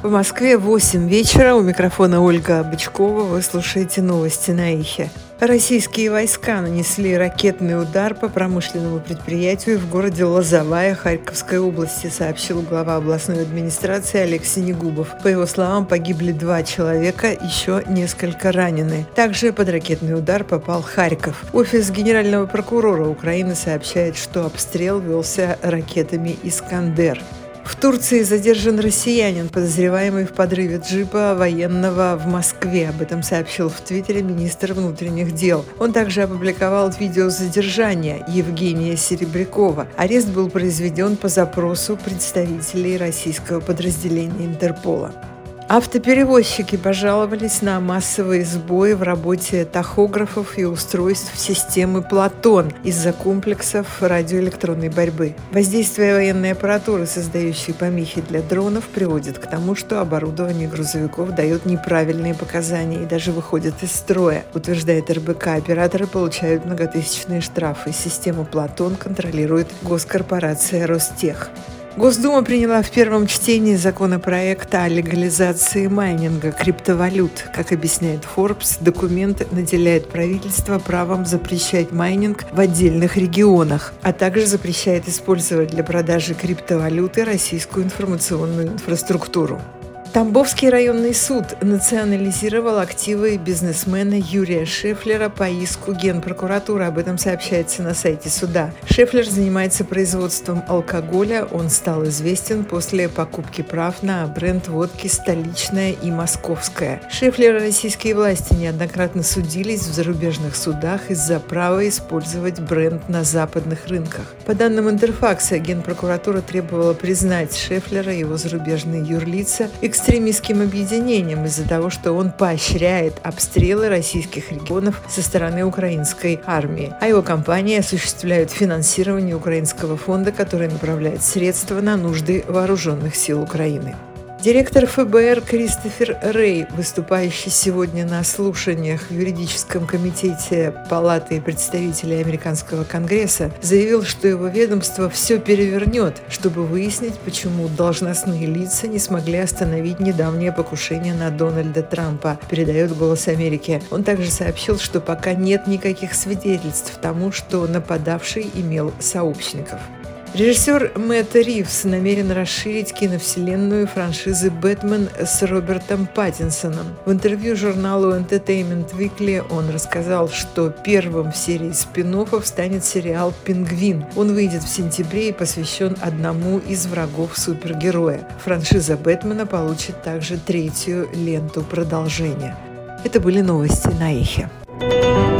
В Москве 8 вечера. У микрофона Ольга Бычкова. Вы слушаете новости на Эхе. Российские войска нанесли ракетный удар по промышленному предприятию в городе Лозовая Харьковской области, сообщил глава областной администрации Олег Синегубов. По его словам, погибли 2 человека, еще несколько ранены. Также под ракетный удар попал Харьков. Офис генерального прокурора Украины сообщает, что обстрел велся ракетами «Искандер». В Турции задержан россиянин, подозреваемый в подрыве джипа военного в Москве. Об этом сообщил в Твиттере министр внутренних дел. Он также опубликовал видео задержания Евгения Серебрякова. Арест был произведен по запросу представителей российского подразделения Интерпола. Автоперевозчики пожаловались на массовые сбои в работе тахографов и устройств системы «Платон» из-за комплексов радиоэлектронной борьбы. Воздействие военной аппаратуры, создающей помехи для дронов, приводит к тому, что оборудование грузовиков дает неправильные показания и даже выходит из строя, утверждает РБК. Операторы получают многотысячные штрафы. Систему «Платон» контролирует госкорпорация «Ростех». Госдума приняла в первом чтении законопроект о легализации майнинга криптовалют. Как объясняет Forbes, документ наделяет правительство правом запрещать майнинг в отдельных регионах, а также запрещает использовать для продажи криптовалюты российскую информационную инфраструктуру. Тамбовский районный суд национализировал активы бизнесмена Юрия Шефлера по иску Генпрокуратуры. Об этом сообщается на сайте суда. Шефлер занимается производством алкоголя. Он стал известен после покупки прав на бренд водки «Столичная» и «Московская». Шефлера российские власти неоднократно судились в зарубежных судах из-за права использовать бренд на западных рынках. По данным Интерфакса, Генпрокуратура требовала признать Шефлера и его зарубежные юрлица экстремистским объединением из-за того, что он поощряет обстрелы российских регионов со стороны украинской армии, а его компании осуществляют финансирование украинского фонда, который направляет средства на нужды вооруженных сил Украины. Директор ФБР Кристофер Рэй, выступающий сегодня на слушаниях в юридическом комитете Палаты представителей Американского Конгресса, заявил, что его ведомство все перевернет, чтобы выяснить, почему должностные лица не смогли остановить недавнее покушение на Дональда Трампа, передает «Голос Америки». Он также сообщил, что пока нет никаких свидетельств тому, что нападавший имел сообщников. Режиссер Мэтт Ривз намерен расширить киновселенную франшизы «Бэтмен» с Робертом Паттинсоном. В интервью журналу Entertainment Weekly он рассказал, что первым в серии спин-оффов станет сериал «Пингвин». Он выйдет в сентябре и посвящен одному из врагов супергероя. Франшиза «Бэтмена» получит также 3-ю ленту продолжения. Это были новости на Эхе.